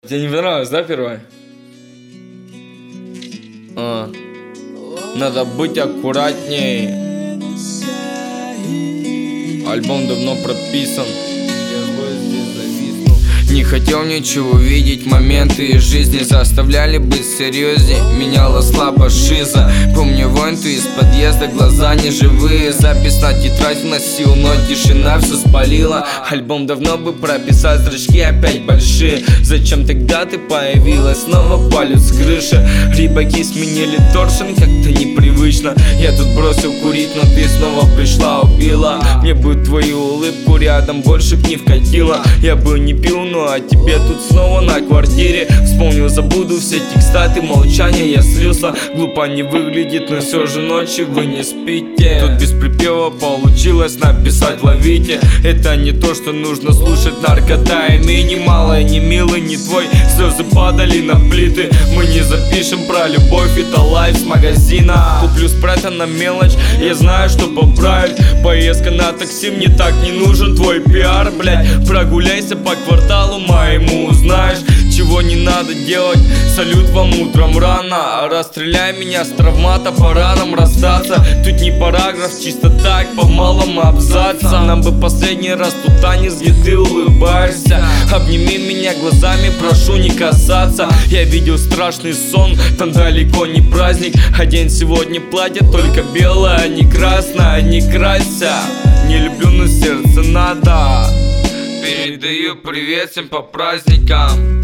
Тебе не понравилось, да, первое? Надо быть аккуратней. Альбом давно прописан. Не хотел ничего видеть, моменты из жизни заставляли быть серьезней. Меняла слабо шиза. Помню войн ты из подъезда, глаза неживые. Запись на тетрадь вносил, но тишина все спалила. Альбом давно бы прописать, зрачки опять большие. Зачем тогда ты появилась, снова палец с крыши? Рыбаки сменили торшин, как-то непривычно. Я тут бросил курить, но ты снова пришла, убила. Мне бы твою улыбку рядом больше б не вкатила. Я бы не пил, но а тебе тут снова на квартире. Вспомнил, забуду все текста, ты молчание, я слился. Глупо не выглядит, но все же ночью вы не спите. Тут без припева получилось написать, ловите. Это не то, что нужно слушать, наркота и ныне. Малая, не милый, не твой, слезы падали на плиты. Мы не запишем про любовь, это лайф с магазина. Куплю спрайта на мелочь, я знаю, что поправить. Поездка на такси, мне так не нужен твой пиар, блять. Прогуляйся по кварталу моему, узнаешь, чего не надо делать. Салют вам утром рано. Расстреляй меня с травмата, по ранам расстаться. Тут не параграф, чисто так, по малому абзацам. Нам бы последний раз тут танец, где ты улыбаешься. Обними меня глазами, прошу не касаться. Я видел страшный сон, там далеко не праздник. Одень сегодня платье, только белое, а не красное. Не крася, не люблю, но сердце надо. Передаю привет всем по праздникам.